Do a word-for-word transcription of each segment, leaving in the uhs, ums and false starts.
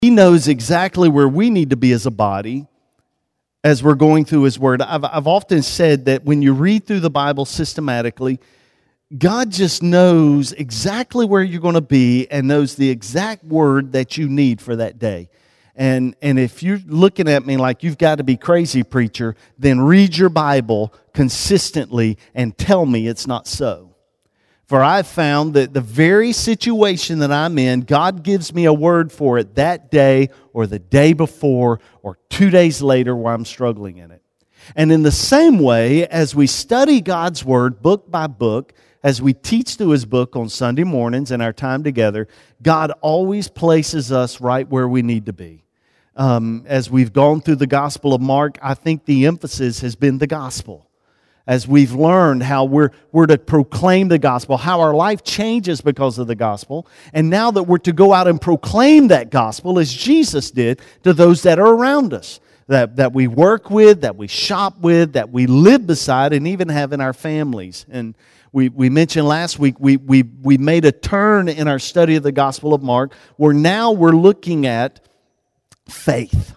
He knows exactly where we need to be as a body as we're going through His Word. I've, I've often said that when you read through the Bible systematically, God just knows exactly where you're going to be and knows the exact word that you need for that day. And, and if you're looking at me like you've got to be crazy, preacher, then read your Bible consistently and tell me it's not so. For I've found that the very situation that I'm in, God gives me a word for it that day or the day before or two days later where I'm struggling in it. And in the same way, as we study God's Word book by book, as we teach through His book on Sunday mornings in our time together, God always places us right where we need to be. Um, as we've gone through the Gospel of Mark, I think the emphasis has been the gospel. As we've learned how we're, we're to proclaim the gospel, how our life changes because of the gospel, and now that we're to go out and proclaim that gospel as Jesus did to those that are around us, that, that we work with, that we shop with, that we live beside, and even have in our families. And We we mentioned last week, we, we, we made a turn in our study of the Gospel of Mark, where now we're looking at faith.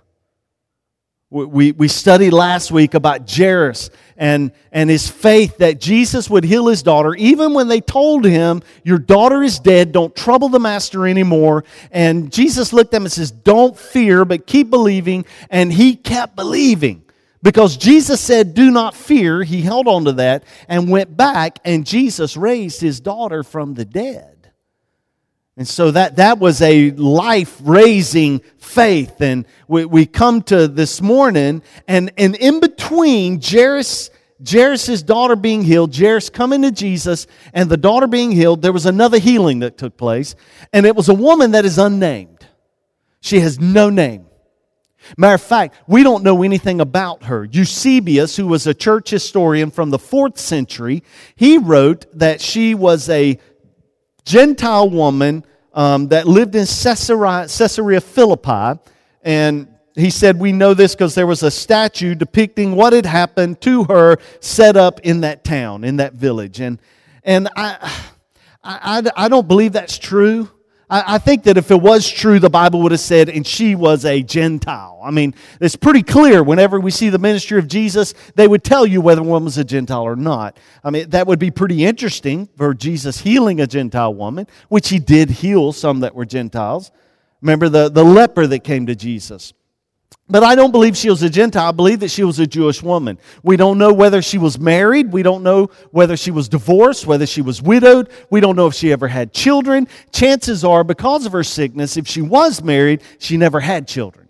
We, we studied last week about Jairus and, and his faith that Jesus would heal his daughter, even when they told him, your daughter is dead, don't trouble the master anymore. And Jesus looked at him and says, don't fear, but keep believing. And he kept believing. Because Jesus said, do not fear, he held on to that and went back, and Jesus raised his daughter from the dead. And so that, that was a life-raising faith. And we, we come to this morning, and, and in between Jairus, Jairus' daughter being healed, Jairus coming to Jesus, and the daughter being healed, there was another healing that took place. And it was a woman that is unnamed. She has no name. Matter of fact, we don't know anything about her. Eusebius, who was a church historian from the fourth century, he wrote that she was a Gentile woman um, that lived in Caesarea, Caesarea Philippi. And he said, we know this because there was a statue depicting what had happened to her set up in that town, in that village. And, and I, I, I don't believe that's true. I think that if it was true, the Bible would have said, and she was a Gentile. I mean, it's pretty clear whenever we see the ministry of Jesus, they would tell you whether one was a Gentile or not. I mean, that would be pretty interesting for Jesus healing a Gentile woman, which he did heal some that were Gentiles. Remember the, the leper that came to Jesus. But I don't believe she was a Gentile. I believe that she was a Jewish woman. We don't know whether she was married. We don't know whether she was divorced, whether she was widowed. We don't know if she ever had children. Chances are, because of her sickness, if she was married, she never had children.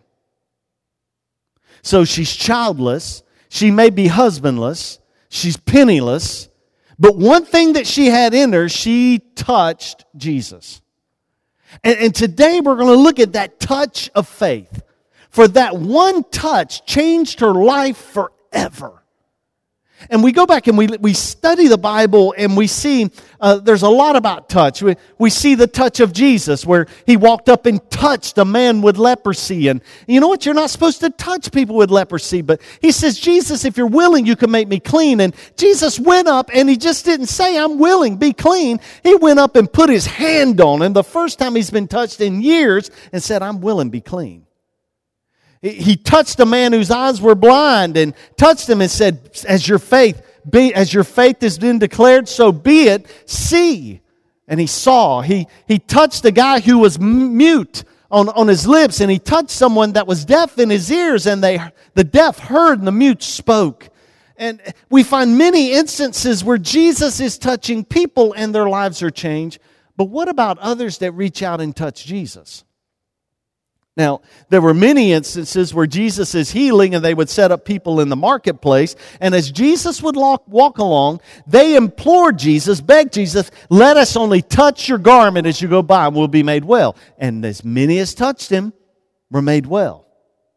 So she's childless. She may be husbandless. She's penniless. But one thing that she had in her, she touched Jesus. And, and today we're going to look at that touch of faith. For that one touch changed her life forever. And we go back and we we study the Bible and we see uh, there's a lot about touch. We, we see the touch of Jesus where he walked up and touched a man with leprosy. And you know what? You're not supposed to touch people with leprosy. But he says, Jesus, if you're willing, you can make me clean. And Jesus went up and he just didn't say, I'm willing, be clean. He went up and put his hand on him, the first time he's been touched in years, and said, I'm willing, be clean. He touched a man whose eyes were blind and touched him and said, as your faith be, as your faith has been declared, so be it, see. And he saw. He, he touched a guy who was mute on, on his lips, and he touched someone that was deaf in his ears, and they the deaf heard and the mute spoke. And we find many instances where Jesus is touching people and their lives are changed. But what about others that reach out and touch Jesus? Now, there were many instances where Jesus is healing and they would set up people in the marketplace. And as Jesus would walk, walk along, they implored Jesus, begged Jesus, let us only touch your garment as you go by and we'll be made well. And as many as touched him were made well.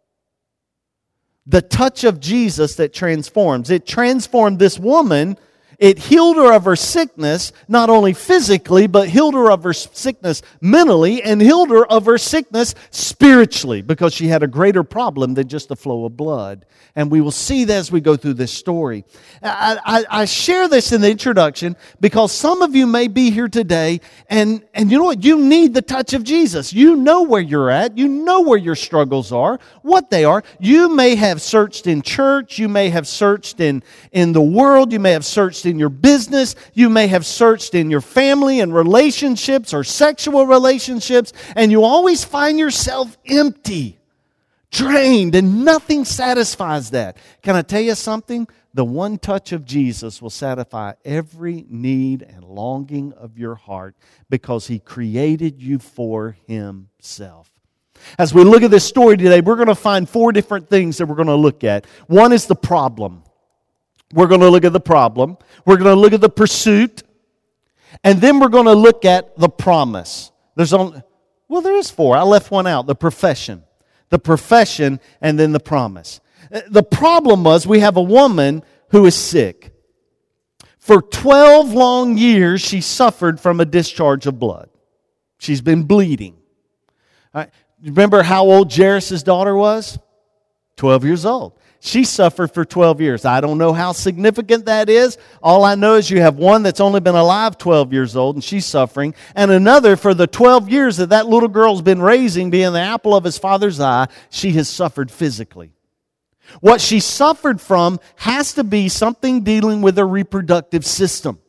The touch of Jesus that transforms. It transformed this woman It healed her of her sickness, not only physically, but healed her of her sickness mentally and healed her of her sickness spiritually, because she had a greater problem than just the flow of blood. And we will see that as we go through this story. I, I, I share this in the introduction because some of you may be here today, and, and you know what? You need the touch of Jesus. You know where you're at. You know where your struggles are, what they are. You may have searched in church. You may have searched in, in the world. You may have searched in your business. You may have searched in your family and relationships or sexual relationships, and you always find yourself empty, drained, and nothing satisfies that. Can I tell you something? The one touch of Jesus will satisfy every need and longing of your heart because He created you for Himself. As we look at this story today, we're going to find four different things that we're going to look at. One is the problem. We're going to look at the problem. We're going to look at the pursuit. And then we're going to look at the promise. There's only, well, there is four. I left one out, the profession. The profession and then the promise. The problem was we have a woman who is sick. For twelve long years, she suffered from a discharge of blood. She's been bleeding. All right. Remember how old Jairus' daughter was? twelve years old. She suffered for twelve years. I don't know how significant that is. All I know is you have one that's only been alive twelve years old and she's suffering, and another for the twelve years that that little girl's been raising, being the apple of his father's eye, she has suffered physically. What she suffered from has to be something dealing with her reproductive system.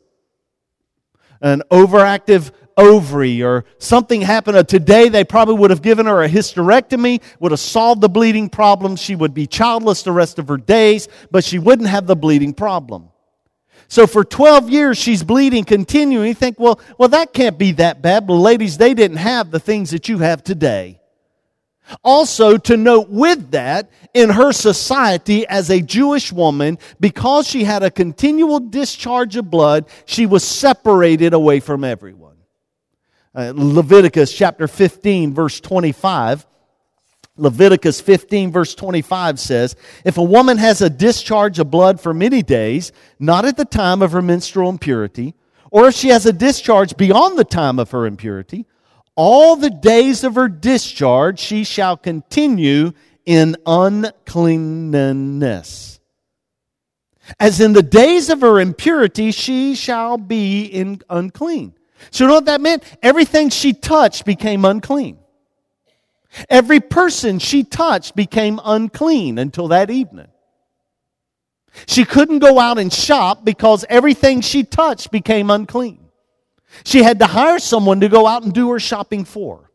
An overactive ovary or something happened. Today they probably would have given her a hysterectomy, would have solved the bleeding problem. She would be childless the rest of her days, but she wouldn't have the bleeding problem. So for twelve years she's bleeding continuing. You think, well, well that can't be that bad. But ladies, they didn't have the things that you have today. Also, to note with that, in her society as a Jewish woman, because she had a continual discharge of blood, she was separated away from everyone. Uh, Leviticus chapter fifteen, verse twenty-five. Leviticus fifteen, verse twenty-five says, if a woman has a discharge of blood for many days, not at the time of her menstrual impurity, or if she has a discharge beyond the time of her impurity, all the days of her discharge she shall continue in uncleanness. As in the days of her impurity, she shall be in unclean. So you know what that meant? Everything she touched became unclean. Every person she touched became unclean until that evening. She couldn't go out and shop because everything she touched became unclean. She had to hire someone to go out and do her shopping for her.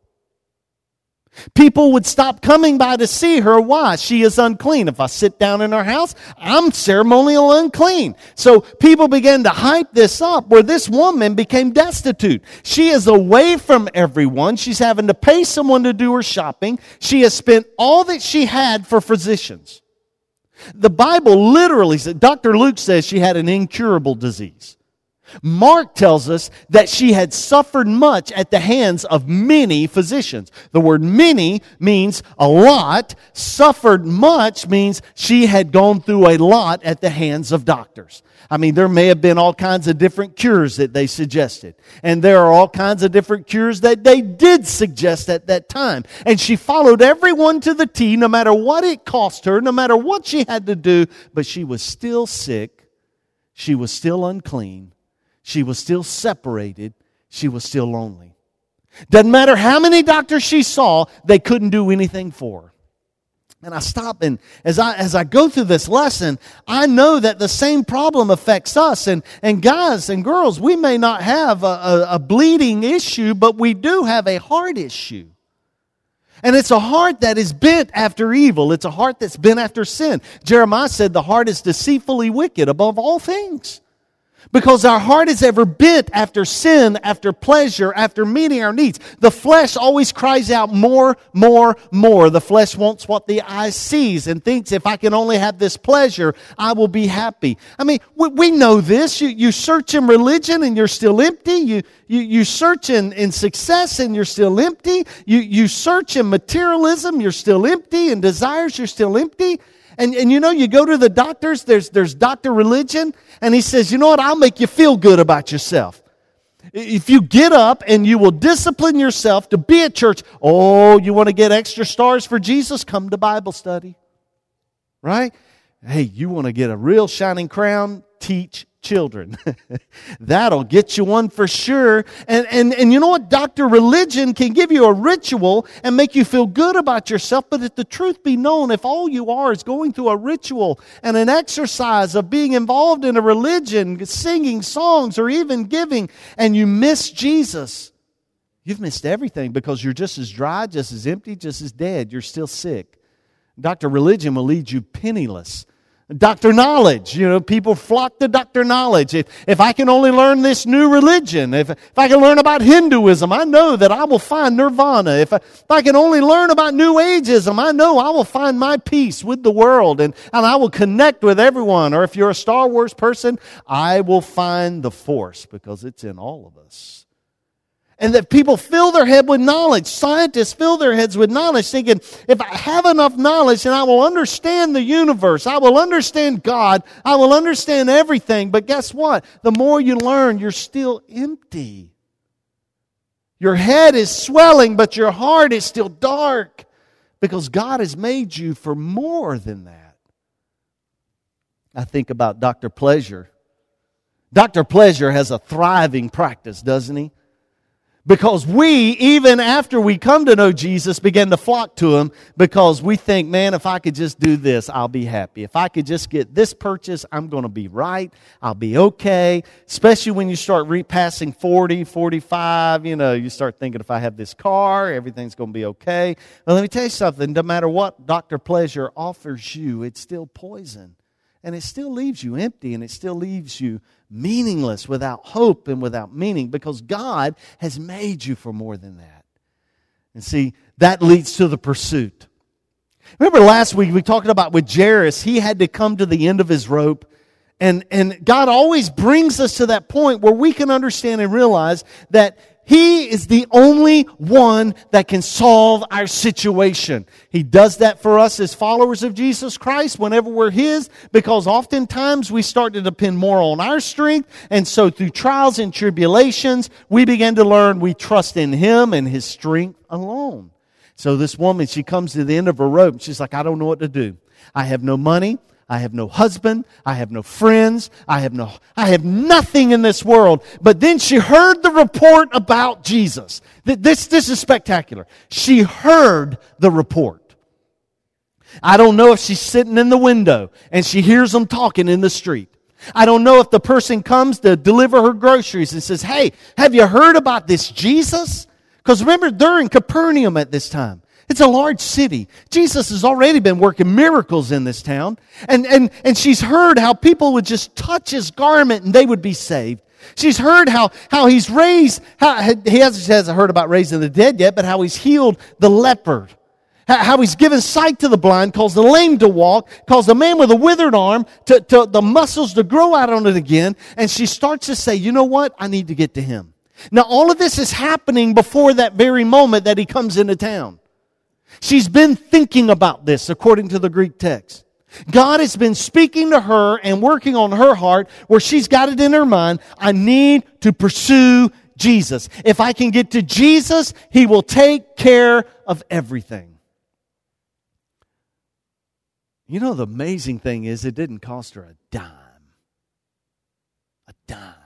People would stop coming by to see her. Why? She is unclean. If I sit down in her house, I'm ceremonial unclean. So people began to hype this up where this woman became destitute. She is away from everyone. She's having to pay someone to do her shopping. She has spent all that she had for physicians. The Bible literally says, Doctor Luke says she had an incurable disease. Mark tells us that she had suffered much at the hands of many physicians. The word many means a lot. Suffered much means she had gone through a lot at the hands of doctors. I mean, there may have been all kinds of different cures that they suggested. And there are all kinds of different cures that they did suggest at that time. And she followed everyone to the T, no matter what it cost her, no matter what she had to do. But she was still sick. She was still unclean. She was still separated. She was still lonely. Doesn't matter how many doctors she saw, they couldn't do anything for her. And I stop and as I as I go through this lesson, I know that the same problem affects us. And, and guys and girls, we may not have a, a, a bleeding issue, but we do have a heart issue. And it's a heart that is bent after evil. It's a heart that's bent after sin. Jeremiah said the heart is deceitfully wicked above all things. Because our heart is ever bent after sin, after pleasure, after meeting our needs. The flesh always cries out more, more, more. The flesh wants what the eye sees and thinks if I can only have this pleasure, I will be happy. I mean, we, we know this. You, you search in religion and you're still empty. You, you, you search in, in success and you're still empty. You, you search in materialism, you're still empty. In desires, you're still empty. And, and you know, you go to the doctors, there's, there's doctor religion, and he says, you know what, I'll make you feel good about yourself. If you get up and you will discipline yourself to be at church, oh, you want to get extra stars for Jesus? Come to Bible study. Right? Hey, you want to get a real shining crown? Teach children. That'll get you one for sure. And, and, and you know what? Doctor religion can give you a ritual and make you feel good about yourself. But if the truth be known, if all you are is going through a ritual and an exercise of being involved in a religion, singing songs or even giving, and you miss Jesus, you've missed everything because you're just as dry, just as empty, just as dead. You're still sick. Doctor religion will lead you penniless. Doctor knowledge, you know, people flock to doctor knowledge. If, if I can only learn this new religion, if, if I can learn about Hinduism, I know that I will find nirvana. If I, if I can only learn about New Ageism, I know I will find my peace with the world and, and I will connect with everyone. Or if you're a Star Wars person, I will find the Force because it's in all of us. And that people fill their head with knowledge. Scientists fill their heads with knowledge, thinking, if I have enough knowledge, then I will understand the universe. I will understand God. I will understand everything. But guess what? The more you learn, you're still empty. Your head is swelling, but your heart is still dark. Because God has made you for more than that. I think about Doctor Pleasure. Doctor Pleasure has a thriving practice, doesn't he? Because we, even after we come to know Jesus, begin to flock to Him because we think, man, if I could just do this, I'll be happy. If I could just get this purchase, I'm going to be right. I'll be okay. Especially when you start re- passing forty, forty-five, you know, you start thinking, if I have this car, everything's going to be okay. Well, let me tell you something. No matter what Doctor Pleasure offers you, it's still poison. And it still leaves you empty, and it still leaves you meaningless, without hope and without meaning, because God has made you for more than that. And see, that leads to the pursuit. Remember last week we talked about with Jairus, he had to come to the end of his rope. And, and God always brings us to that point where we can understand and realize that He is the only one that can solve our situation. He does that for us as followers of Jesus Christ whenever we're His, because oftentimes we start to depend more on our strength. And so through trials and tribulations, we begin to learn we trust in Him and His strength alone. So this woman, she comes to the end of her rope and she's like, I don't know what to do. I have no money. I have no husband. I have no friends. I have no, I have nothing in this world. But then she heard the report about Jesus. This, this is spectacular. She heard the report. I don't know if she's sitting in the window and she hears them talking in the street. I don't know if the person comes to deliver her groceries and says, hey, have you heard about this Jesus? Because remember, they're in Capernaum at this time. It's a large city. Jesus has already been working miracles in this town. And, and, and she's heard how people would just touch His garment and they would be saved. She's heard how, how He's raised, how, he hasn't, hasn't heard about raising the dead yet, but how He's healed the leper. How He's given sight to the blind, caused the lame to walk, caused the man with a withered arm to, to the muscles to grow out on it again. And she starts to say, you know what? I need to get to Him. Now all of this is happening before that very moment that He comes into town. She's been thinking about this according to the Greek text. God has been speaking to her and working on her heart where she's got it in her mind, I need to pursue Jesus. If I can get to Jesus, He will take care of everything. You know, the amazing thing is it didn't cost her a dime. A dime.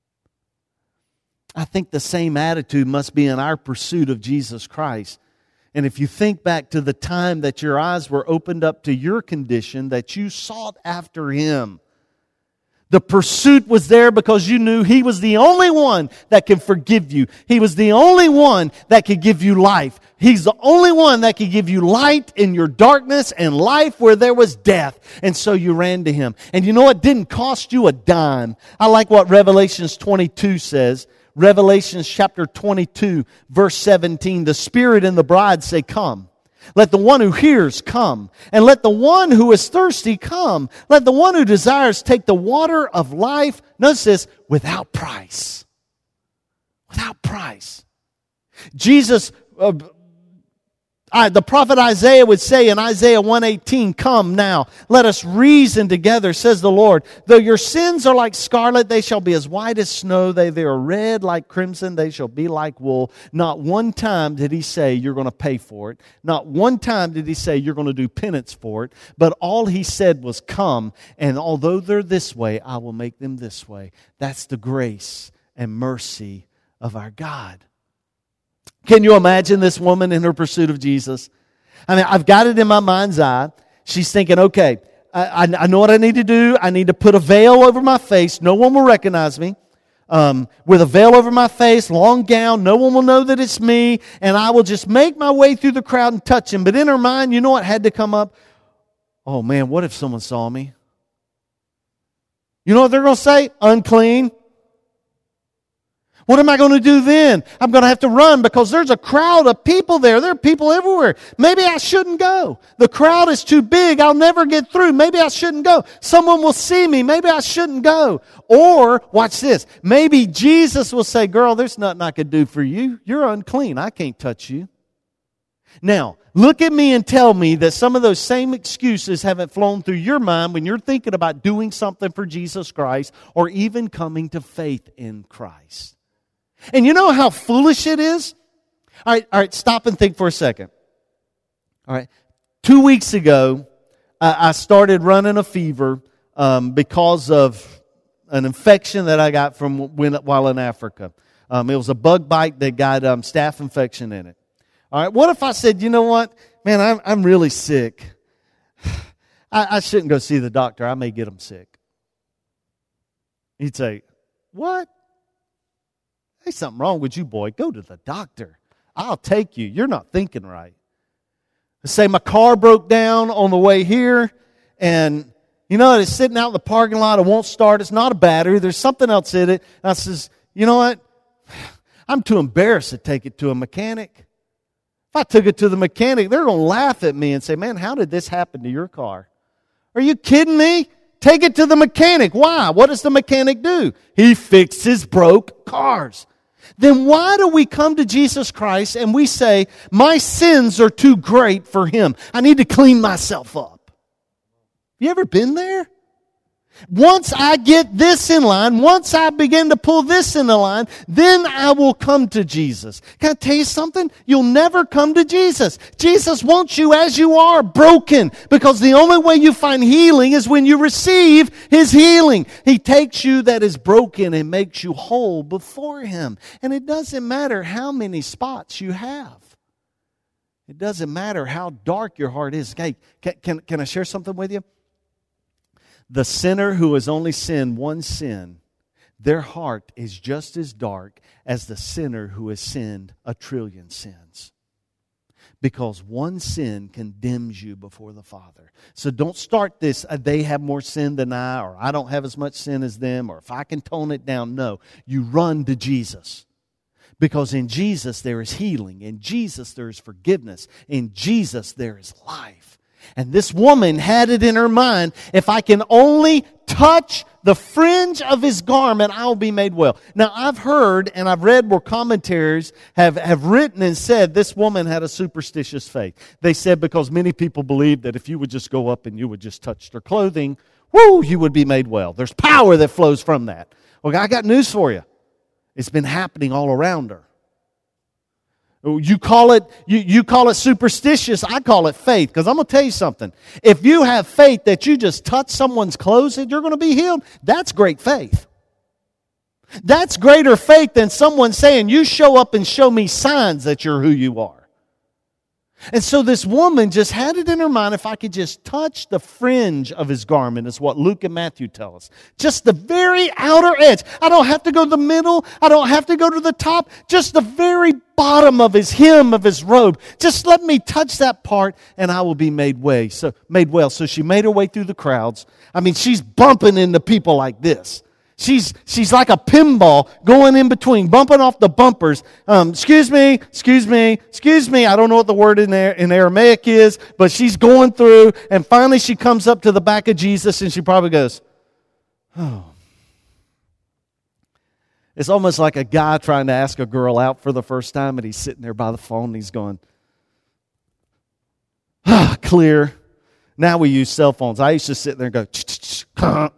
I think the same attitude must be in our pursuit of Jesus Christ. And if you think back to the time that your eyes were opened up to your condition, that you sought after Him, the pursuit was there because you knew He was the only one that can forgive you. He was the only one that could give you life. He's the only one that could give you light in your darkness and life where there was death. And so you ran to Him. And you know what? It didn't cost you a dime. I like what Revelations twenty-two says. Revelation chapter twenty-two, verse seventeen, the Spirit and the bride say, come. Let the one who hears come. And let the one who is thirsty come. Let the one who desires take the water of life, notice this, without price. Without price. Jesus, uh, I, the prophet Isaiah would say in Isaiah one eighteen, "Come now, let us reason together, says the Lord. Though your sins are like scarlet, they shall be as white as snow. They, they are red like crimson, they shall be like wool." Not one time did he say you're going to pay for it. Not one time did he say you're going to do penance for it. But all he said was, "Come, and although they're this way, I will make them this way." That's the grace and mercy of our God. Can you imagine this woman in her pursuit of Jesus? I mean, I've got it in my mind's eye. She's thinking, okay, I, I know what I need to do. I need to put a veil over my face. No one will recognize me. Um, with a veil over my face, long gown, no one will know that it's me, and I will just make my way through the crowd and touch him. But in her mind, you know what had to come up? Oh man, what if someone saw me? You know what they're going to say? Unclean. What am I going to do then? I'm going to have to run because there's a crowd of people there. There are people everywhere. Maybe I shouldn't go. The crowd is too big. I'll never get through. Maybe I shouldn't go. Someone will see me. Maybe I shouldn't go. Or, watch this, maybe Jesus will say, "Girl, there's nothing I could do for you. You're unclean. I can't touch you." Now, look at me and tell me that some of those same excuses haven't flown through your mind when you're thinking about doing something for Jesus Christ or even coming to faith in Christ. And you know how foolish it is? All right, all right, stop and think for a second. All right, two weeks ago, I, I started running a fever um, because of an infection that I got from when, while in Africa. Um, it was a bug bite that got um, staph infection in it. All right, what if I said, you know what, man, I'm, I'm really sick. I, I shouldn't go see the doctor. I may get him sick. He'd say, "What? There's something wrong with you, boy. Go to the doctor. I'll take you. You're not thinking right." Say my car broke down on the way here, and you know, it's sitting out in the parking lot. It won't start. It's not a battery. There's something else in it. And I says, you know what? I'm too embarrassed to take it to a mechanic. If I took it to the mechanic, they're going to laugh at me and say, "Man, how did this happen to your car? Are you kidding me? Take it to the mechanic." Why? What does the mechanic do? He fixes broke cars. Then why do we come to Jesus Christ and we say, "My sins are too great for Him. I need to clean myself up"? You ever been there? Once I get this in line, once I begin to pull this in the line, then I will come to Jesus. Can I tell you something? You'll never come to Jesus. Jesus wants you as you are, broken, because the only way you find healing is when you receive His healing. He takes you that is broken and makes you whole before Him. And it doesn't matter how many spots you have. It doesn't matter how dark your heart is. Okay, can, can, can I share something with you? The sinner who has only sinned one sin, their heart is just as dark as the sinner who has sinned a trillion sins. Because one sin condemns you before the Father. So don't start this, uh, they have more sin than I, or I don't have as much sin as them, or if I can tone it down. No, you run to Jesus. Because in Jesus there is healing. In Jesus there is forgiveness. In Jesus there is life. And this woman had it in her mind, if I can only touch the fringe of His garment, I'll be made well. Now, I've heard and I've read where commentaries have, have written and said this woman had a superstitious faith. They said because many people believed that if you would just go up and you would just touch their clothing, whoo, you would be made well. There's power that flows from that. Well, I got news for you. It's been happening all around her. You call it you, you call it superstitious. I call it faith. Because I'm going to tell you something. If you have faith that you just touch someone's clothes and you're going to be healed, that's great faith. That's greater faith than someone saying, "You show up and show me signs that you're who you are." And so this woman just had it in her mind, if I could just touch the fringe of His garment, is what Luke and Matthew tell us. Just the very outer edge. I don't have to go to the middle. I don't have to go to the top. Just the very bottom of His hem of His robe. Just let me touch that part and I will be made way. So made well. So she made her way through the crowds. I mean, she's bumping into people like this. She's she's like a pinball going in between, bumping off the bumpers. Um, excuse me, excuse me, excuse me. I don't know what the word in there in Aramaic is, but she's going through, and finally she comes up to the back of Jesus, and she probably goes, "Oh." It's almost like a guy trying to ask a girl out for the first time, and he's sitting there by the phone, and he's going, clear. Now we use cell phones. I used to sit there and go, conk,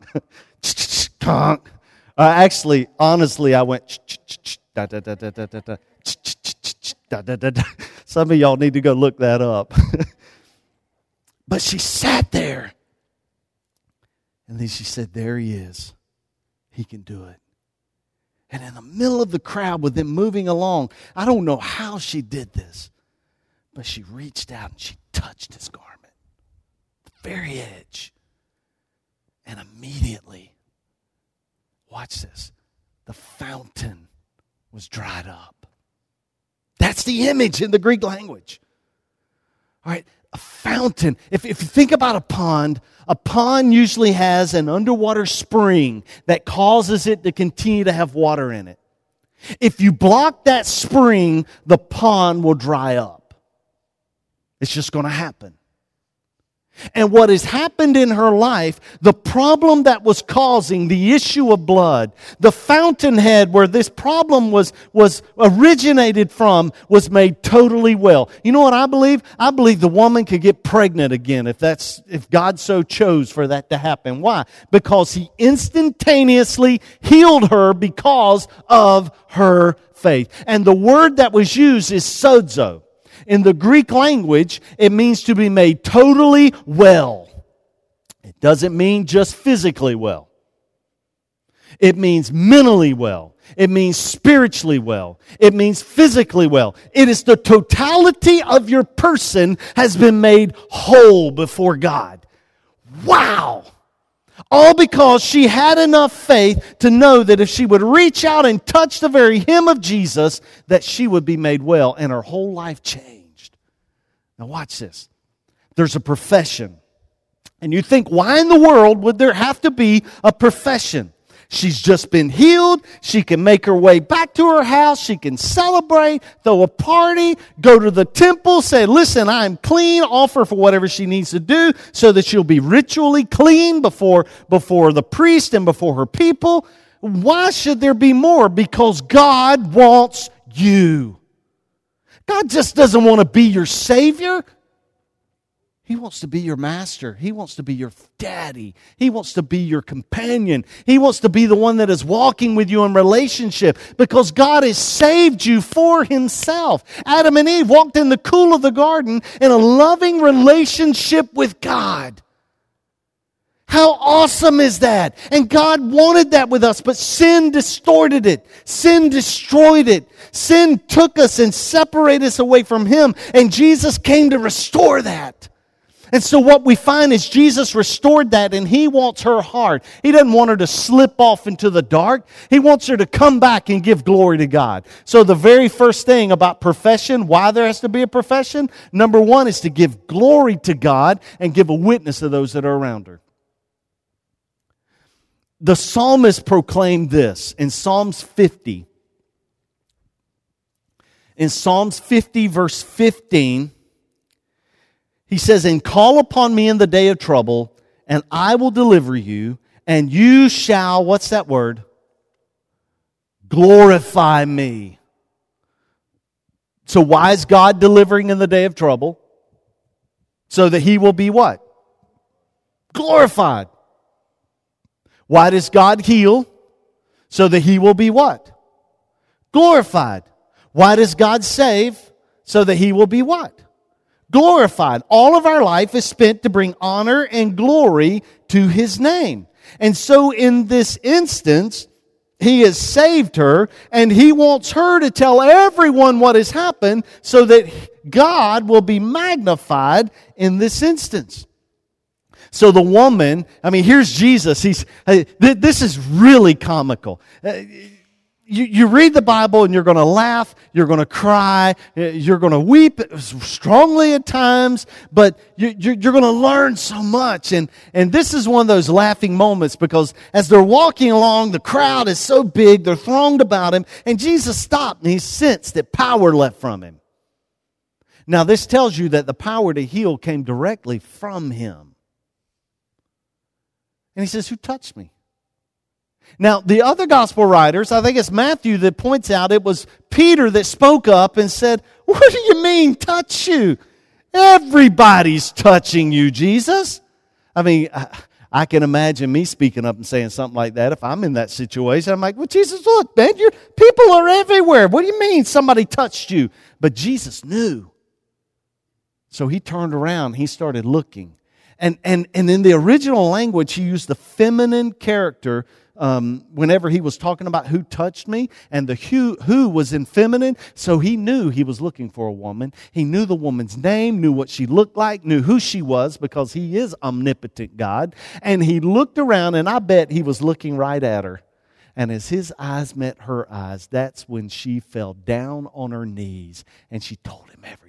conk. Uh, actually, honestly, I went, da da da da da da da, da da da da. Some of y'all need to go look that up. But she sat there. And then she said, there he is. He can do it. And in the middle of the crowd with them moving along, I don't know how she did this, but she reached out and she touched his garment, the very edge. And immediately, watch this, the fountain was dried up. That's the image in the Greek language. All right, a fountain. If, if you think about a pond, a pond usually has an underwater spring that causes it to continue to have water in it. If you block that spring, the pond will dry up. It's just going to happen. And what has happened in her life, the problem that was causing the issue of blood, the fountainhead where this problem was, was originated from, was made totally well. You know what I believe? I believe the woman could get pregnant again if that's if God so chose for that to happen. Why? Because He instantaneously healed her because of her faith. And the word that was used is sozo. In the Greek language, it means to be made totally well. It doesn't mean just physically well. It means mentally well. It means spiritually well. It means physically well. It is the totality of your person has been made whole before God. Wow! All because she had enough faith to know that if she would reach out and touch the very hem of Jesus, that she would be made well and her whole life changed. Now watch this. There's a profession. And you think, why in the world would there have to be a profession? She's just been healed. She can make her way back to her house. She can celebrate, throw a party, go to the temple, say, listen, I'm clean, offer for whatever she needs to do so that she'll be ritually clean before, before the priest and before her people. Why should there be more? Because God wants you. God just doesn't want to be your Savior. He wants to be your master. He wants to be your daddy. He wants to be your companion. He wants to be the one that is walking with you in relationship because God has saved you for Himself. Adam and Eve walked in the cool of the garden in a loving relationship with God. How awesome is that? And God wanted that with us, but sin distorted it. Sin destroyed it. Sin took us and separated us away from Him, and Jesus came to restore that. And so what we find is Jesus restored that, and He wants her heart. He doesn't want her to slip off into the dark. He wants her to come back and give glory to God. So the very first thing about profession, why there has to be a profession, number one is to give glory to God and give a witness to those that are around her. The psalmist proclaimed this in Psalms fifty. In Psalms fifty, verse fifteen, he says, and call upon me in the day of trouble, and I will deliver you, and you shall, what's that word? Glorify me. So why is God delivering in the day of trouble? So that He will be what? Glorified. Why does God heal? So that He will be what? Glorified. Why does God save? So that He will be what? Glorified. All of our life is spent to bring honor and glory to His name. And so in this instance, He has saved her, and He wants her to tell everyone what has happened so that God will be magnified in this instance. So the woman, I mean, here's Jesus. He's uh, th- this is really comical. Uh, You, you read the Bible and you're going to laugh, you're going to cry, you're going to weep strongly at times, but you, you're, you're going to learn so much. And, and this is one of those laughing moments because as they're walking along, the crowd is so big, they're thronged about Him, and Jesus stopped and He sensed that power left from Him. Now this tells you that the power to heal came directly from Him. And He says, who touched me? Now, the other gospel writers, I think it's Matthew that points out it was Peter that spoke up and said, what do you mean, touch you? Everybody's touching you, Jesus. I mean, I, I can imagine me speaking up and saying something like that if I'm in that situation. I'm like, well, Jesus, look, man, your people are everywhere. What do you mean somebody touched you? But Jesus knew. So he turned around. He started looking. And, and, and in the original language, he used the feminine character um, whenever he was talking about who touched me. And the who, who was in feminine, so he knew he was looking for a woman. He knew the woman's name, knew what she looked like, knew who she was because he is omnipotent God. And he looked around, and I bet he was looking right at her. And as his eyes met her eyes, that's when she fell down on her knees and she told him everything.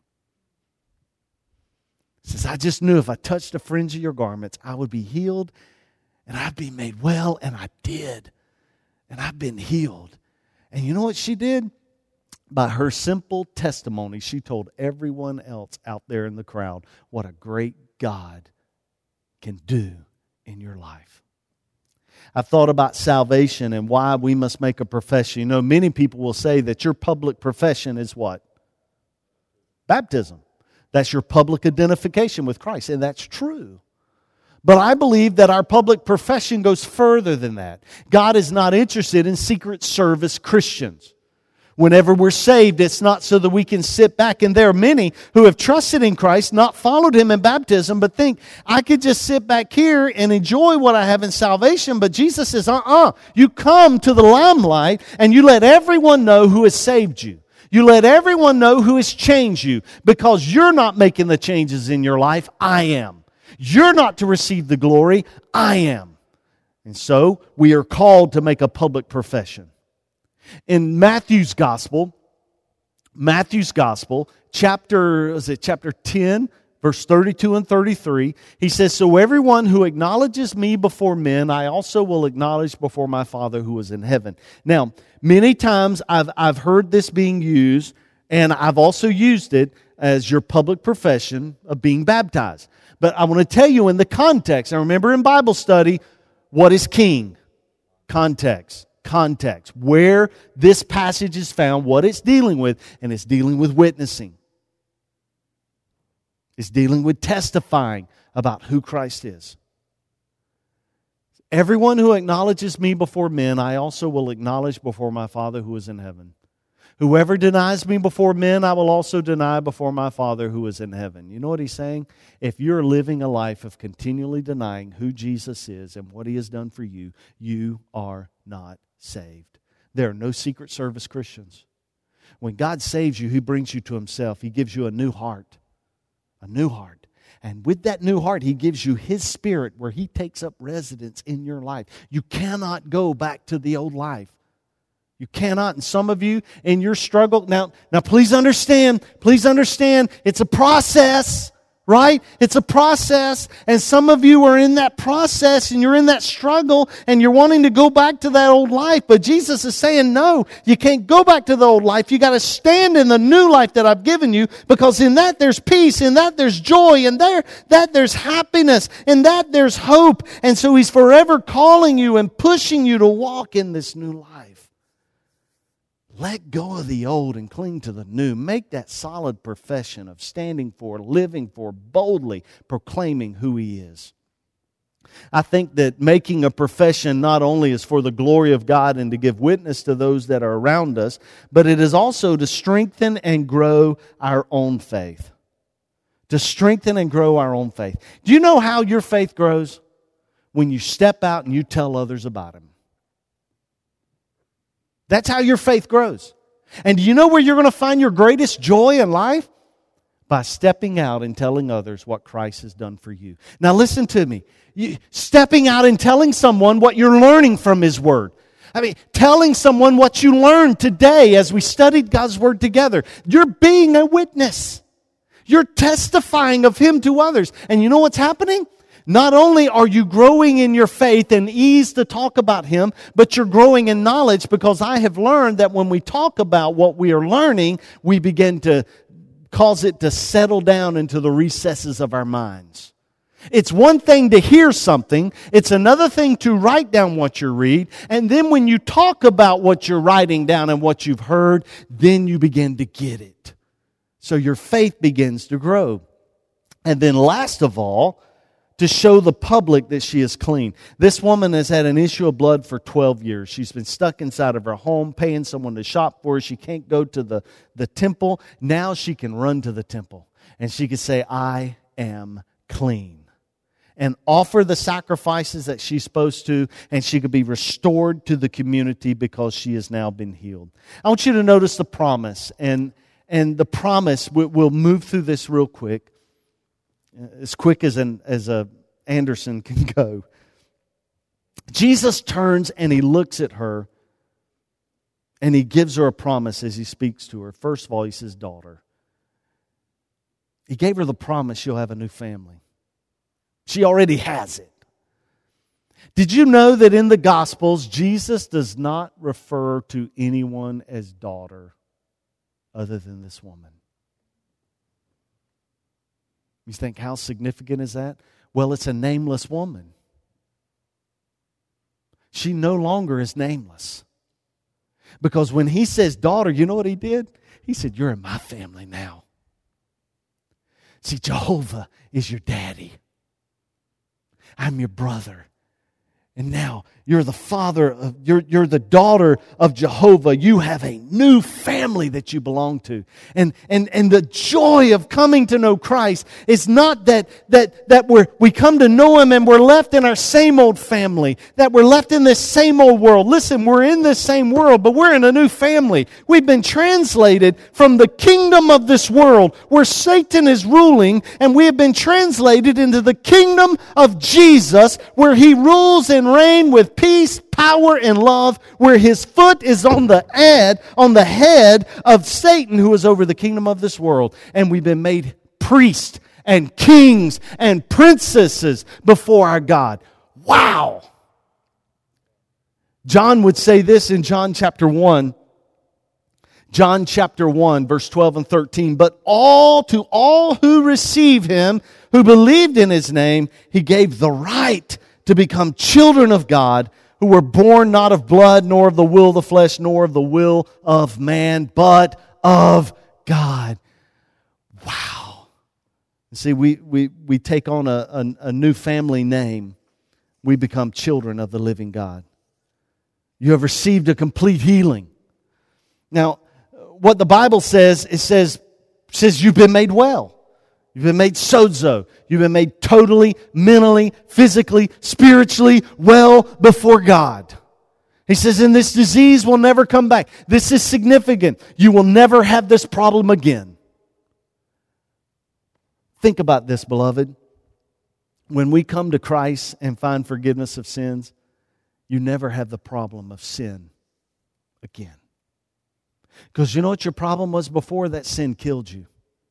Says, I just knew if I touched the fringe of your garments, I would be healed and I'd be made well, and I did. And I've been healed. And you know what she did? By her simple testimony, she told everyone else out there in the crowd what a great God can do in your life. I've thought about salvation and why we must make a profession. You know, many people will say that your public profession is what? Baptism. That's your public identification with Christ, and that's true. But I believe that our public profession goes further than that. God is not interested in secret service Christians. Whenever we're saved, it's not so that we can sit back. And there are many who have trusted in Christ, not followed Him in baptism, but think, I could just sit back here and enjoy what I have in salvation. But Jesus says, uh-uh. You come to the limelight and you let everyone know who has saved you. You let everyone know who has changed you, because you're not making the changes in your life. I am. You're not to receive the glory. I am. And so we are called to make a public profession. In Matthew's Gospel, Matthew's Gospel, chapter, is it chapter ten, verse thirty-two and thirty-three, he says, so everyone who acknowledges me before men, I also will acknowledge before my Father who is in heaven. Now, many times I've, I've heard this being used, and I've also used it as your public profession of being baptized. But I want to tell you in the context, I remember in Bible study, what is king? Context. Context. Where this passage is found, what it's dealing with, and it's dealing with witnessing. It's dealing with testifying about who Christ is. Everyone who acknowledges me before men, I also will acknowledge before my Father who is in heaven. Whoever denies me before men, I will also deny before my Father who is in heaven. You know what he's saying? If you're living a life of continually denying who Jesus is and what He has done for you, you are not saved. There are no secret service Christians. When God saves you, He brings you to Himself. He gives you a new heart. A new heart. And with that new heart, He gives you His Spirit where He takes up residence in your life. You cannot go back to the old life. You cannot. And some of you in your struggle, now, now please understand, please understand, it's a process, right? It's a process. And some of you are in that process and you're in that struggle and you're wanting to go back to that old life. But Jesus is saying, no, you can't go back to the old life. You got to stand in the new life that I've given you, because in that there's peace, in that there's joy, in there that there's happiness, in that there's hope. And so He's forever calling you and pushing you to walk in this new life. Let go of the old and cling to the new. Make that solid profession of standing for, living for, boldly proclaiming who He is. I think that making a profession not only is for the glory of God and to give witness to those that are around us, but it is also to strengthen and grow our own faith. To strengthen and grow our own faith. Do you know how your faith grows? When you step out and you tell others about Him. That's how your faith grows. And do you know where you're going to find your greatest joy in life? By stepping out and telling others what Christ has done for you. Now listen to me. You, stepping out and telling someone what you're learning from His Word. I mean, telling someone what you learned today as we studied God's Word together. You're being a witness. You're testifying of Him to others. And you know what's happening? Not only are you growing in your faith and ease to talk about Him, but you're growing in knowledge, because I have learned that when we talk about what we are learning, we begin to cause it to settle down into the recesses of our minds. It's one thing to hear something. It's another thing to write down what you read. And then when you talk about what you're writing down and what you've heard, then you begin to get it. So your faith begins to grow. And then last of all, to show the public that she is clean. This woman has had an issue of blood for twelve years. She's been stuck inside of her home, paying someone to shop for her. She can't go to the, the temple. Now she can run to the temple. And she can say, I am clean. And offer the sacrifices that she's supposed to, and she could be restored to the community because she has now been healed. I want you to notice the promise. And, and the promise, we'll move through this real quick. As quick as an as a Anderson can go. Jesus turns and He looks at her and He gives her a promise as He speaks to her. First of all, He says, daughter. He gave her the promise she'll have a new family. She already has it. Did you know that in the Gospels, Jesus does not refer to anyone as daughter other than this woman? You think, how significant is that? Well, it's a nameless woman. She no longer is nameless. Because when He says daughter, you know what He did? He said, you're in my family now. See, Jehovah is your daddy. I'm your brother. And now you're the father of, you're, you're the daughter of Jehovah. You have a new family that you belong to. And, and, and the joy of coming to know Christ is not that, that, that we're, we come to know Him and we're left in our same old family, that we're left in this same old world. Listen, we're in this same world, but we're in a new family. We've been translated from the kingdom of this world where Satan is ruling, and we have been translated into the kingdom of Jesus where He rules and reign with peace, power, and love, where His foot is on the head, on the head of Satan, who is over the kingdom of this world. And we've been made priests and kings and princesses before our God. Wow! John would say this in John chapter one. John chapter one, verse twelve and thirteen. But all to all who receive Him, who believed in His name, He gave the right to become children of God, who were born not of blood, nor of the will of the flesh, nor of the will of man, but of God. Wow. See, we, we, we take on a, a, a new family name. We become children of the living God. You have received a complete healing. Now, what the Bible says, it says, says you've been made well. You've been made sozo. You've been made totally, mentally, physically, spiritually well before God. He says, and this disease will never come back. This is significant. You will never have this problem again. Think about this, beloved. When we come to Christ and find forgiveness of sins, you never have the problem of sin again. Because you know what your problem was before? That sin killed you.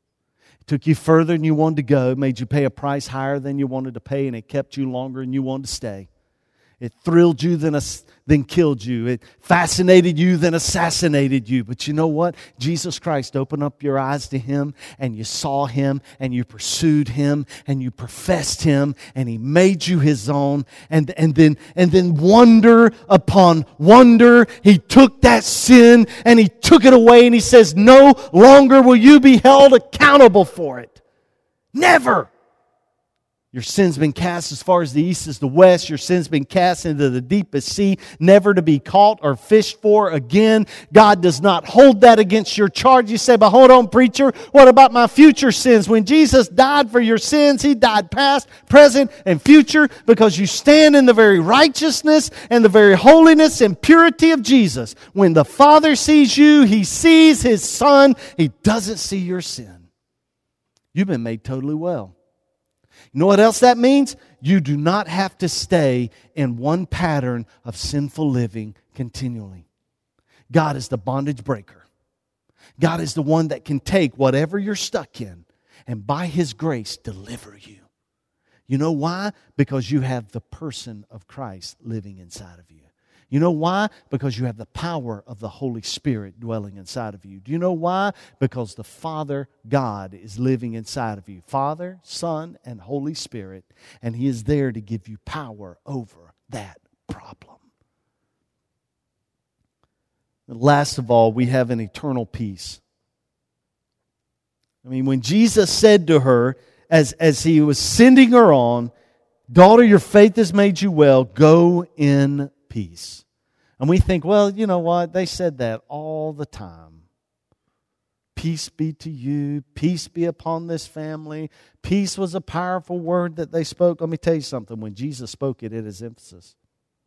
Took you further than you wanted to go, made you pay a price higher than you wanted to pay, and it kept you longer than you wanted to stay. It thrilled you than, than killed you. It fascinated you than assassinated you. But you know what? Jesus Christ opened up your eyes to Him, and you saw Him, and you pursued Him, and you professed Him, and He made you His own. And, and, then, and then wonder upon wonder, He took that sin, and He took it away, and He says, no longer will you be held accountable for it. Never. Your sin's been cast as far as the east is the west. Your sin's been cast into the deepest sea, never to be caught or fished for again. God does not hold that against your charge. You say, but hold on, preacher, what about my future sins? When Jesus died for your sins, He died past, present, and future because you stand in the very righteousness and the very holiness and purity of Jesus. When the Father sees you, He sees His Son. He doesn't see your sin. You've been made totally well. You know what else that means? You do not have to stay in one pattern of sinful living continually. God is the bondage breaker. God is the one that can take whatever you're stuck in and by His grace deliver you. You know why? Because you have the person of Christ living inside of you. You know why? Because you have the power of the Holy Spirit dwelling inside of you. Do you know why? Because the Father, God, is living inside of you. Father, Son, and Holy Spirit. And He is there to give you power over that problem. And last of all, we have an eternal peace. I mean, when Jesus said to her, as, as he was sending her on, "Daughter, your faith has made you well. Go in peace." And we think, well, you know what? They said that all the time. Peace be to you. Peace be upon this family. Peace was a powerful word that they spoke. Let me tell you something. When Jesus spoke it, it is emphasis.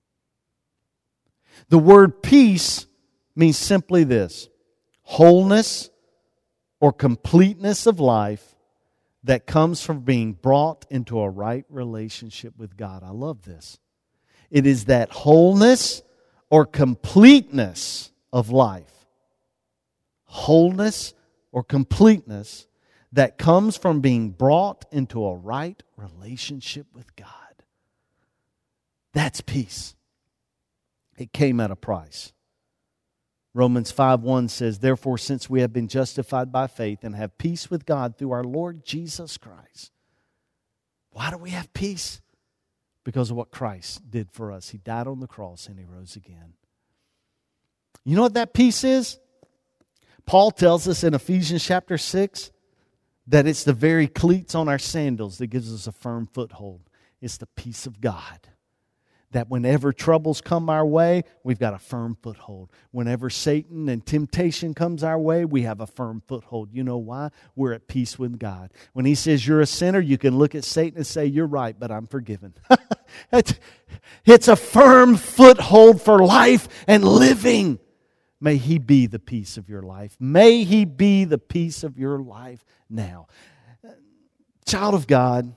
The word peace means simply this: wholeness or completeness of life that comes from being brought into a right relationship with God. I love this. It is that wholeness or completeness of life. Wholeness or completeness that comes from being brought into a right relationship with God. That's peace. It came at a price. Romans five one says, "Therefore, since we have been justified by faith and have peace with God through our Lord Jesus Christ." Why do we have peace? Because of what Christ did for us. He died on the cross and He rose again. You know what that peace is? Paul tells us in Ephesians chapter six that it's the very cleats on our sandals that gives us a firm foothold. It's the peace of God. That whenever troubles come our way, we've got a firm foothold. Whenever Satan and temptation comes our way, we have a firm foothold. You know why? We're at peace with God. When He says you're a sinner, you can look at Satan and say, "You're right, but I'm forgiven." It's a firm foothold for life and living. May He be the peace of your life. May He be the peace of your life now. Child of God,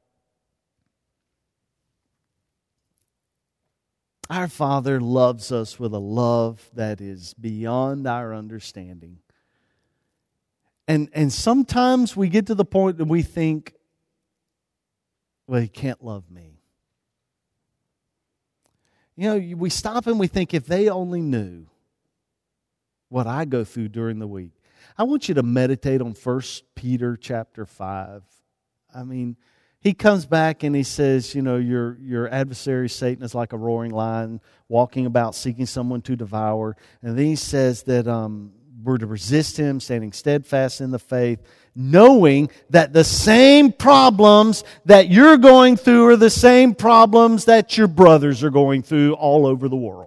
our Father loves us with a love that is beyond our understanding. And, and sometimes we get to the point that we think, well, He can't love me. You know, we stop and we think, if they only knew what I go through during the week. I want you to meditate on First Peter chapter five. I mean, he comes back and he says, you know, your, your adversary Satan is like a roaring lion, walking about seeking someone to devour. And then he says that um, we're to resist him, standing steadfast in the faith, knowing that the same problems that you're going through are the same problems that your brothers are going through all over the world.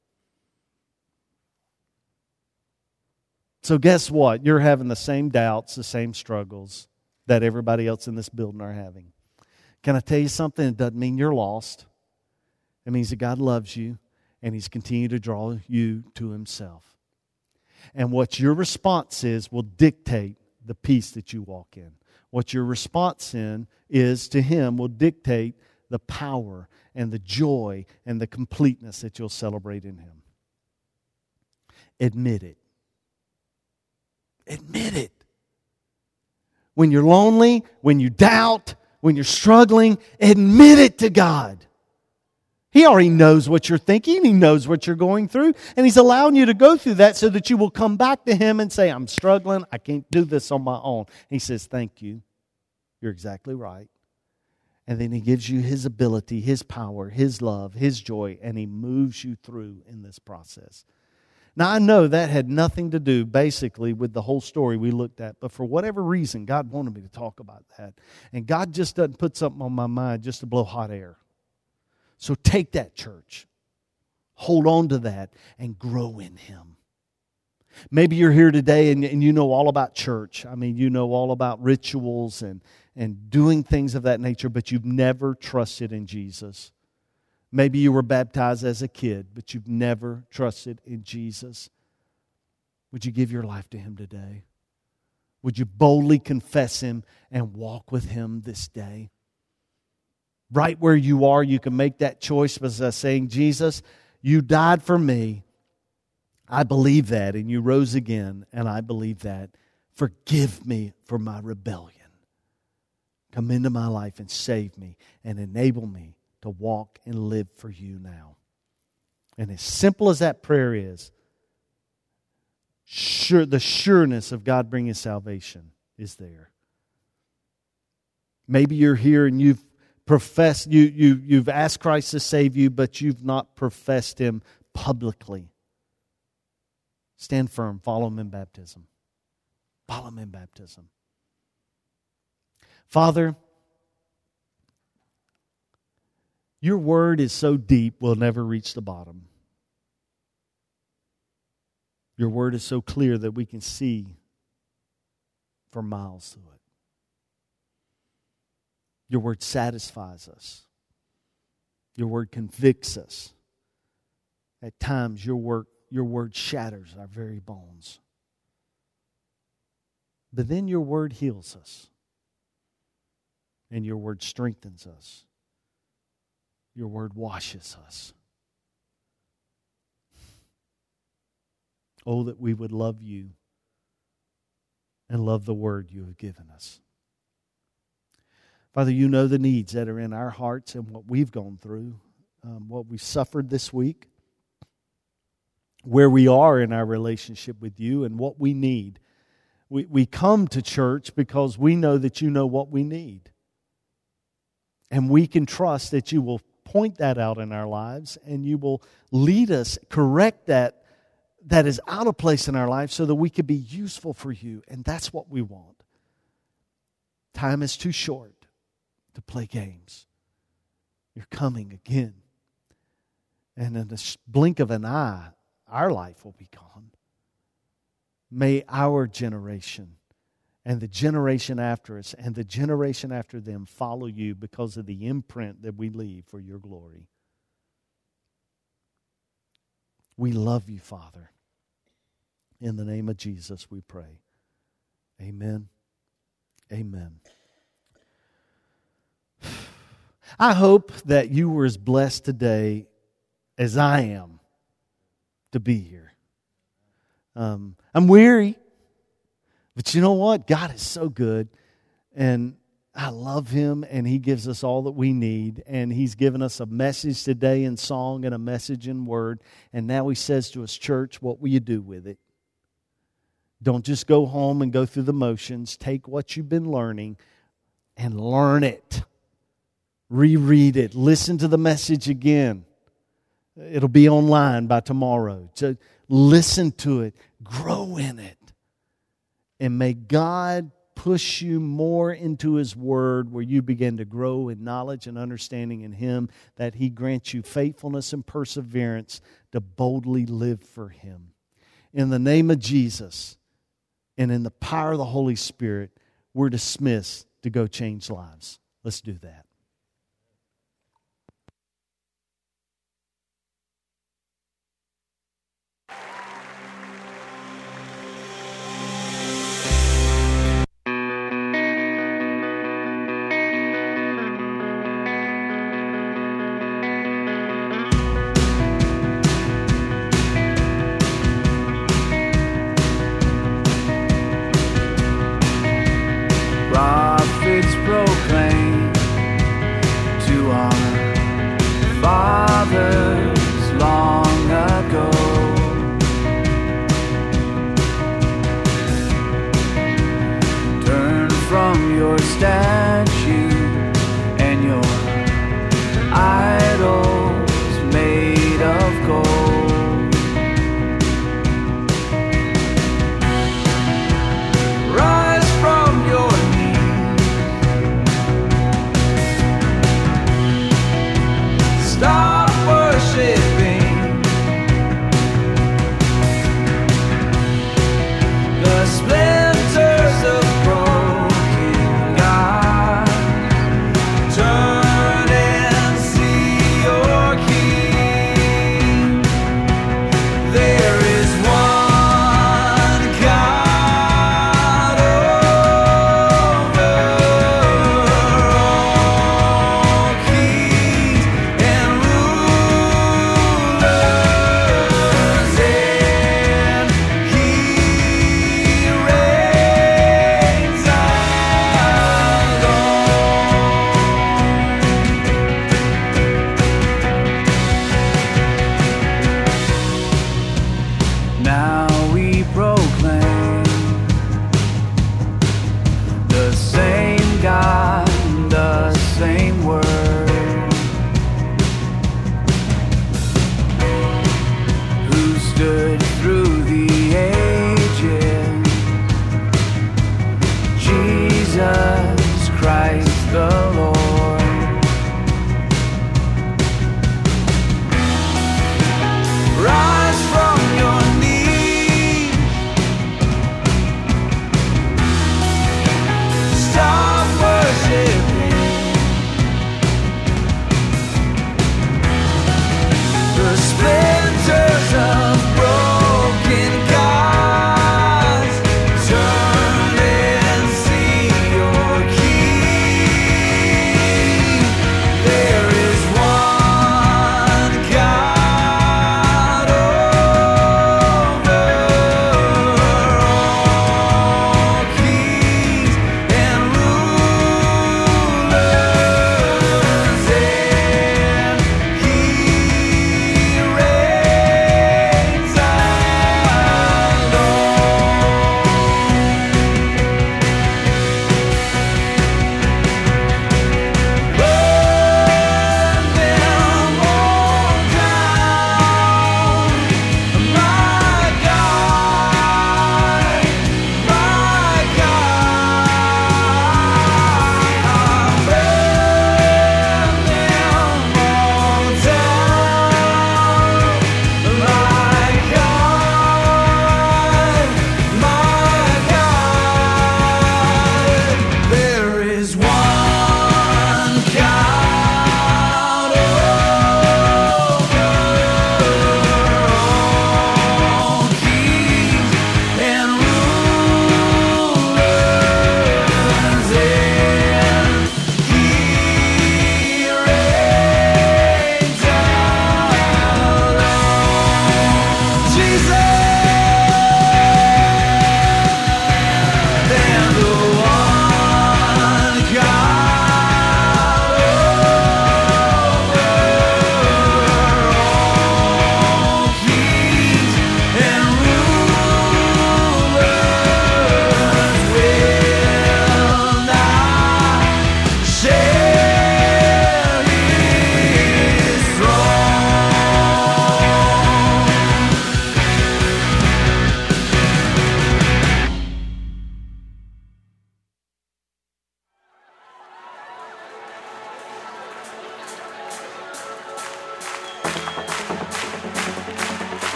So guess what? You're having the same doubts, the same struggles that everybody else in this building are having. Can I tell you something? It doesn't mean you're lost. It means that God loves you and He's continued to draw you to Himself. And what your response is will dictate the peace that you walk in. What your response in is to Him will dictate the power and the joy and the completeness that you'll celebrate in Him. Admit it. Admit it. When you're lonely, when you doubt, when you're struggling, admit it to God. He already knows what you're thinking. He knows what you're going through. And He's allowing you to go through that so that you will come back to Him and say, "I'm struggling. I can't do this on my own." He says, "Thank you. You're exactly right." And then He gives you His ability, His power, His love, His joy, and He moves you through in this process. Now, I know that had nothing to do, basically, with the whole story we looked at. But for whatever reason, God wanted me to talk about that. And God just doesn't put something on my mind just to blow hot air. So take that, church. Hold on to that and grow in Him. Maybe you're here today and, and you know all about church. I mean, you know all about rituals and, and doing things of that nature, but you've never trusted in Jesus. Maybe you were baptized as a kid, but you've never trusted in Jesus. Would you give your life to Him today? Would you boldly confess Him and walk with Him this day? Right where you are, you can make that choice by saying, "Jesus, You died for me. I believe that, and You rose again, and I believe that. Forgive me for my rebellion. Come into my life and save me and enable me to walk and live for You now." And as simple as that prayer is, sure, the sureness of God bringing salvation is there. Maybe you're here and you've professed, you, you, you've asked Christ to save you, but you've not professed Him publicly. Stand firm. Follow Him in baptism. Follow Him in baptism. Father, your word is so deep we'll never reach the bottom. Your word is so clear that we can see for miles through it. Your word satisfies us. Your word convicts us. At times, your word, your word shatters our very bones. But then your word heals us. And your word strengthens us. Your word washes us. Oh, that we would love you and love the word you have given us. Father, you know the needs that are in our hearts and what we've gone through, um, what we've suffered this week, where we are in our relationship with you and what we need. We, we come to church because we know that you know what we need. And we can trust that you will point that out in our lives and you will lead us, correct that that is out of place in our life so that we can be useful for you. And that's what we want. Time is too short to play games. You're coming again. And in the blink of an eye, our life will be gone. May our generation and the generation after us and the generation after them follow you because of the imprint that we leave for your glory. We love you, Father. In the name of Jesus we pray. Amen. Amen. I hope that you were as blessed today as I am to be here. Um, I'm weary, but you know what? God is so good, and I love Him, and He gives us all that we need, and He's given us a message today in song and a message in word, and now He says to us, church, what will you do with it? Don't just go home and go through the motions. Take what you've been learning and learn it. Reread it. Listen to the message again. It'll be online by tomorrow. So listen to it. Grow in it. And may God push you more into His Word where you begin to grow in knowledge and understanding in Him, that He grants you faithfulness and perseverance to boldly live for Him. In the name of Jesus and in the power of the Holy Spirit, we're dismissed to go change lives. Let's do that. Prophets proclaim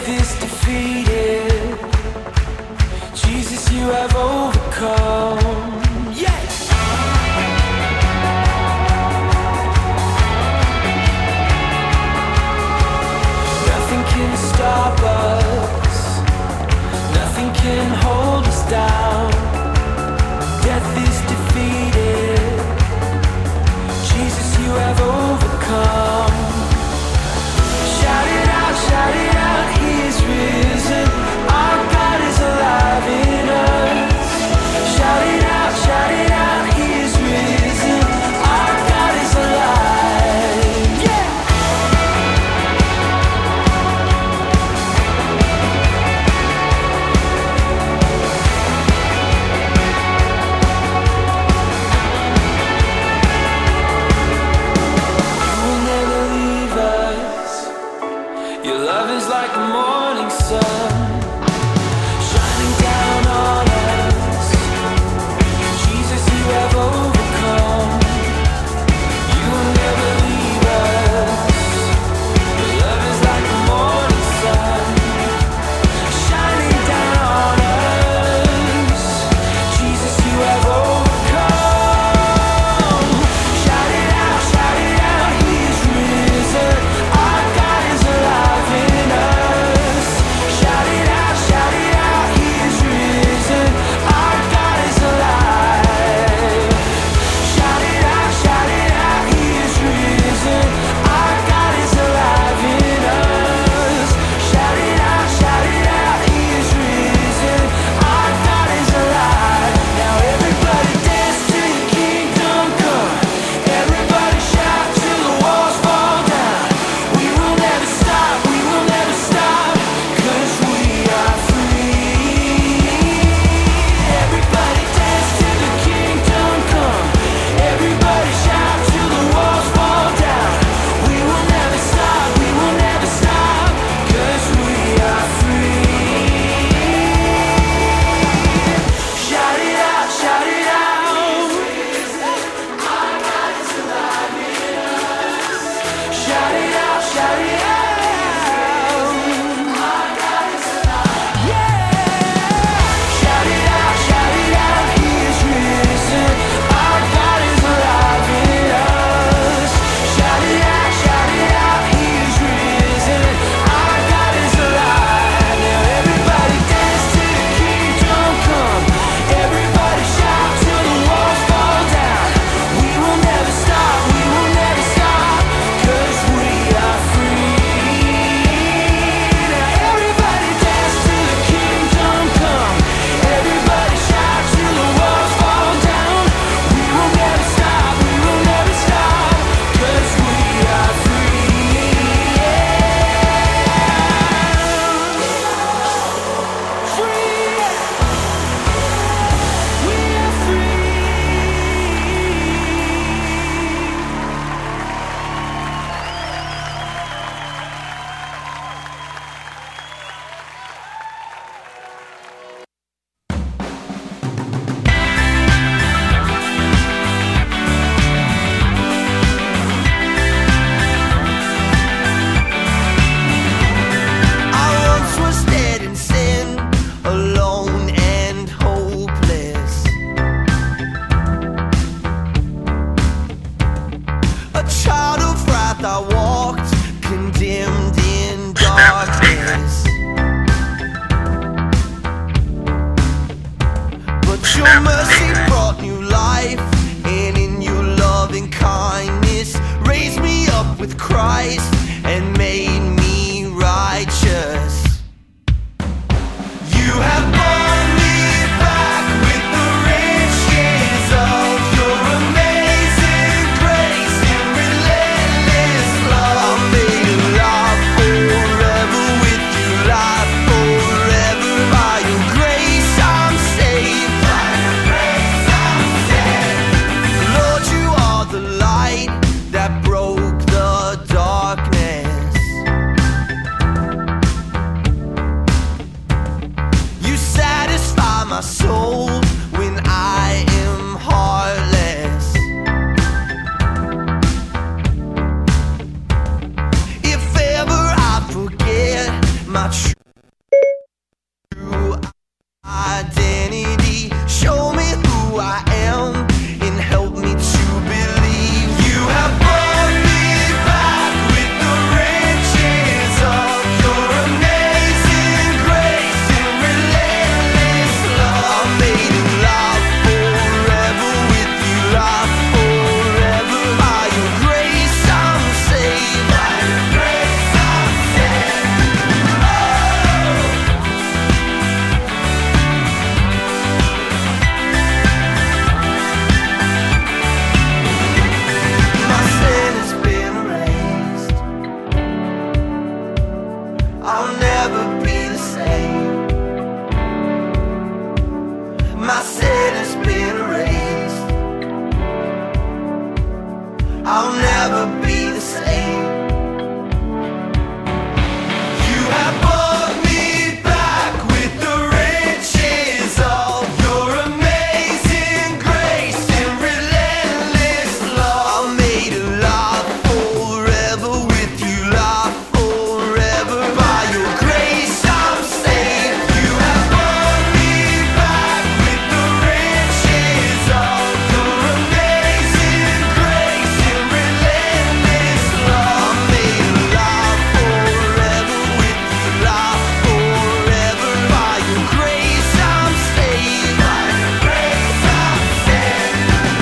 Death is defeated. Jesus, you have overcome. Yes! Nothing can stop us. Nothing can hold us down. Death is defeated. Jesus, you have overcome. Shout it out, shout it out, He is risen. Our God is alive in us. Shout it out, shout it out, He is risen. Our God is alive. Yeah! You will never leave us. Your love is like the morning sun, shining down on us. Jesus, you have overcome. You will never leave us. Your love is like the morning sun, shining down on us. Jesus, you have overcome. Shout it out, shout it out, He is risen. Our God is alive in us. Shout it out, shout it out, He is risen. Our God is alive. Shout it out, shout it out, He is risen. Our God is alive in us. Shout it out, shout it out, He is risen. Our God is alive. Now everybody dance till your kingdom come. Everybody shout till the walls fall down. We will never stop, we will never stop, 'cause we are free. Everybody dance till the kingdom come. Everybody shout till the walls fall down. We will never stop, we will never stop, 'cause we are free. Shout it out, shout it out. Shout it out, shout it out. Yeah. Shout it out, shout it out. He is risen. Our God is alive in us. Shout it out, shout it out. He is risen. Our God is alive. Now everybody dance till the kingdom come. Everybody shout till the walls fall down. We will never stop, we will never stop, 'cause we are free. Now everybody dance till the kingdom come. Everybody shout till the walls fall down. We will never stop, we will never stop, 'cause we are free. Free. We are free. I once was dead in sin, alone and hopeless. A child of wrath, I walked, condemned in darkness. But your mercy brought new life, and in your loving kindness raised me up with Christ and made me righteous. You have bought me back with the riches of your amazing grace and relentless love. I'm made alive forever with you, life forever. By your grace I'm saved. By your grace I'm saved. Lord, you are the light that broke the darkness. You satisfy my soul when I am heartless. If ever I forget my truth. I'll never be the same. My sin has been erased. I'll never be the same. You have brought me back with the riches of your amazing grace and relentless love. I'm made alive forever with you, life forever. By your grace I'm saved. You have brought me back with the riches of your amazing grace and relentless love. I'm made alive forever with you, life forever. By your grace I'm saved. By your grace I'm saved.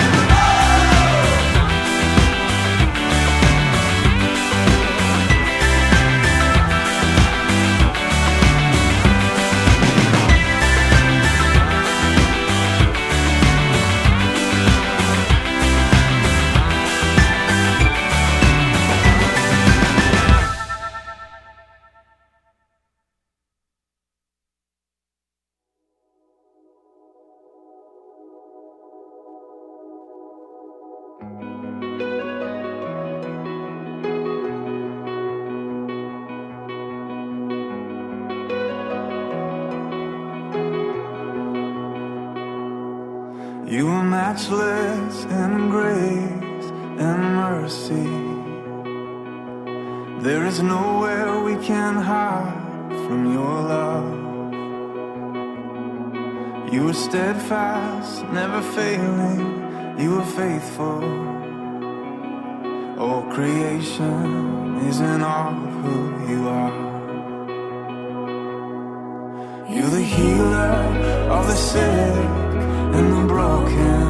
You are matchless in grace and mercy. There is nowhere we can hide from your love. You are steadfast, never failing. You are faithful. All creation is in awe of who you are. You're the healer of the sick and the broken.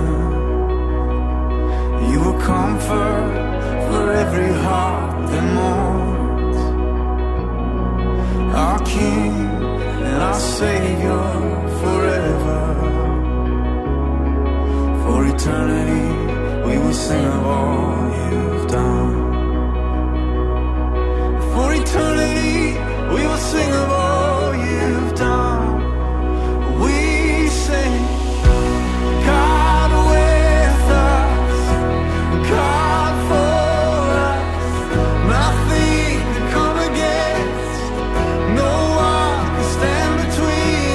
You will comfort for every heart that mourns. Our King and our Savior forever. For eternity we will sing of all you've done. For eternity we will sing of all you've done. We sing God with us, God for us, nothing can come against, no one can stand between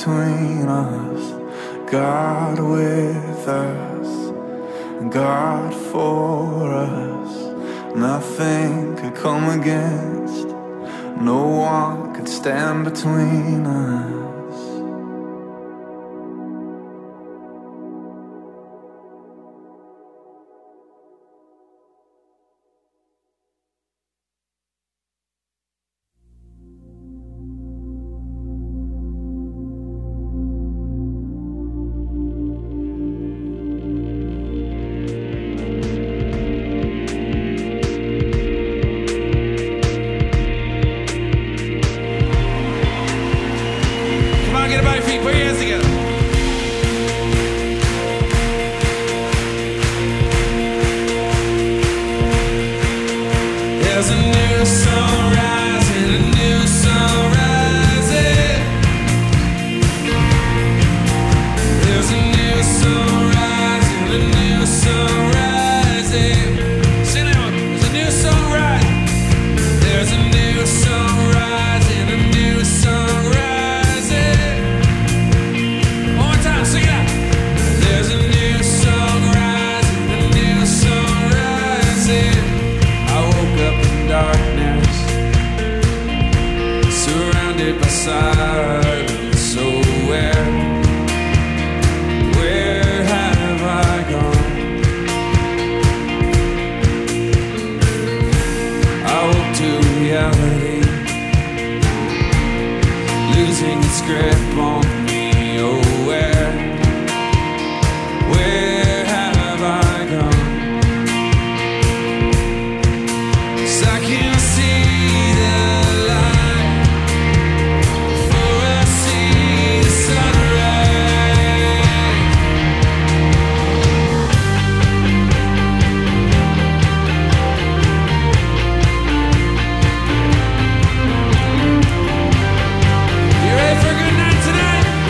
between us. God with us, God for us. Nothing could come against, no one could stand between us. You ready for a good night tonight?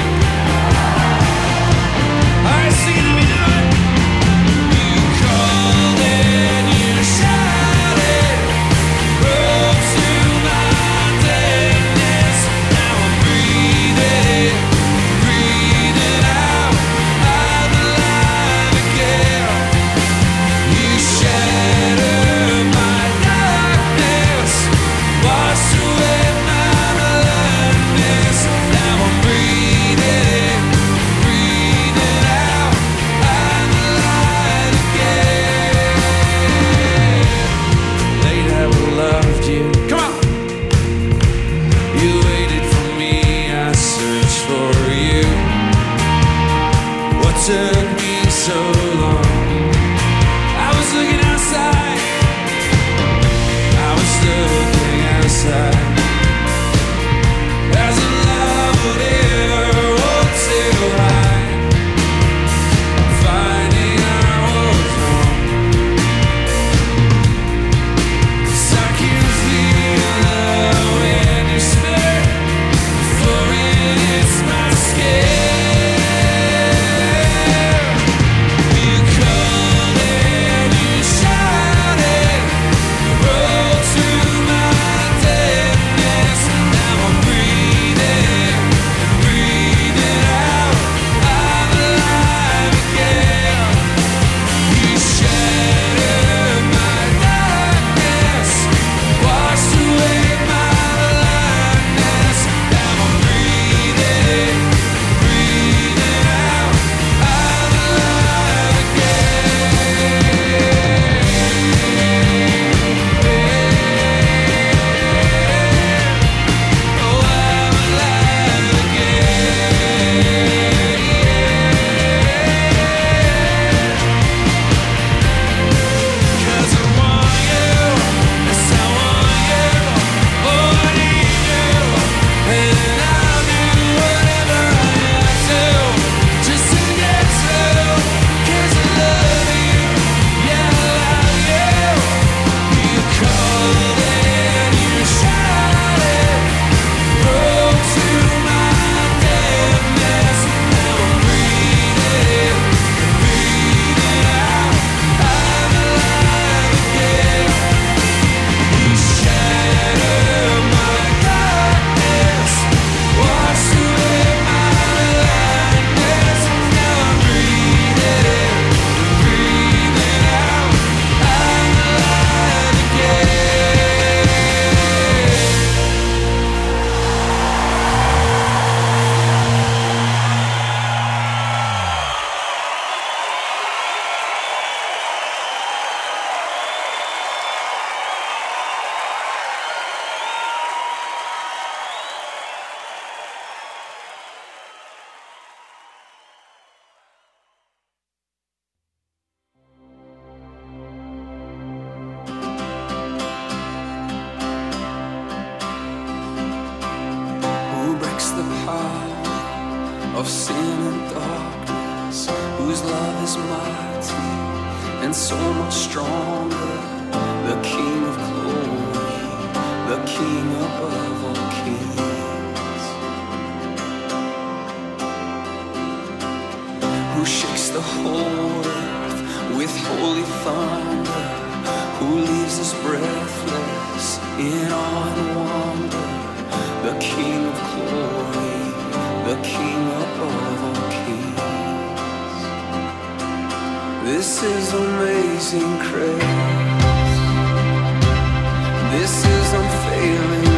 and so much stronger. The King of glory, the King above all kings, who shakes the whole earth with holy thunder, who leaves us breathless in awe and wonder. The King of glory, the King above all kings. This is amazing grace. This is unfailing